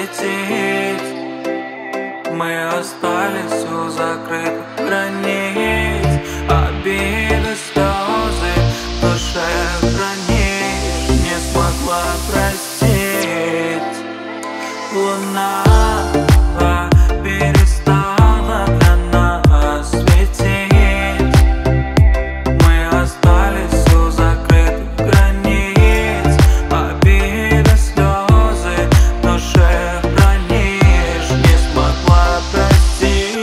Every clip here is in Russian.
светить. Мы остались у закрытых границ. Обиды, слезы в душе хранишь. Не смогла простить. Луна перестала для нас светить. Мы остались у закрытых границ. Обиды, слезы в душе хранишь. Не смогла простить.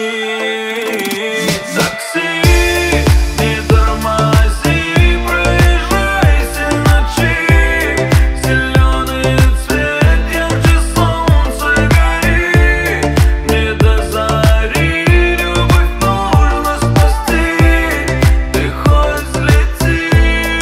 Такси, не тормози, проезжайся ночи. Зеленый цвет, ярче солнце гори. Не до зари, любовь нужно спасти. Ты хоть взлети.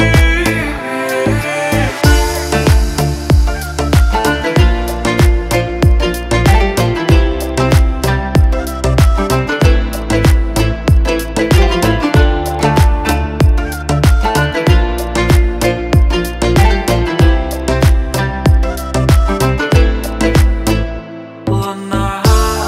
Луна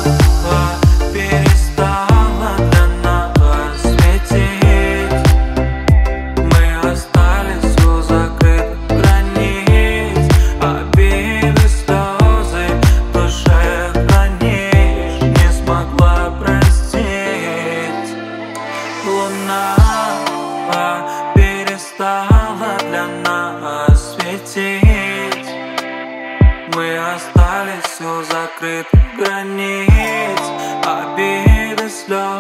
перестала для нас светить. Мы остались у закрытых границ. Обиды, слезы в душе хранишь. Не смогла простить. Луна перестала для нас светить. Мы остались у закрытых границ. Обиды, слезы